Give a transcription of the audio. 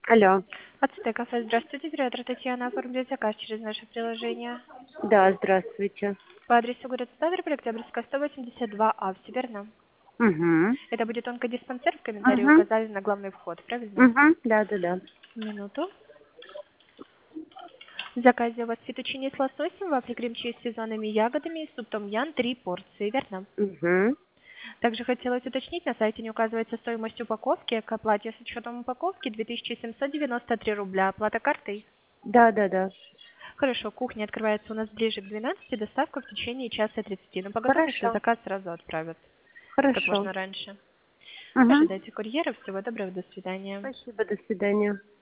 Алло. Ацтек кафе, здравствуйте, оператор Татьяна, оформляет заказ через наше приложение. Да, здравствуйте. По адресу город Ставрополь, Октябрьская, 182А, все верно? Угу. Это будет онкодиспансер, в комментарии Угу. указали на главный вход, правильно? Угу. Да, да, да. Минуту. В заказе у вас фетучини с лососем, вафли крем-чиз с сезонными ягодами, суп том-ян, 3 порции, верно? Угу. Также хотелось уточнить, на сайте не указывается стоимость упаковки, к оплате с учетом упаковки 2793 рубля, оплата картой. Да, да, да. Хорошо, кухня открывается у нас ближе к 12, доставка в течение часа 30. Но по готовности Хорошо. заказ сразу отправят как Хорошо. можно раньше. Угу. Ожидайте курьера. Всего доброго, до свидания. Спасибо, до свидания.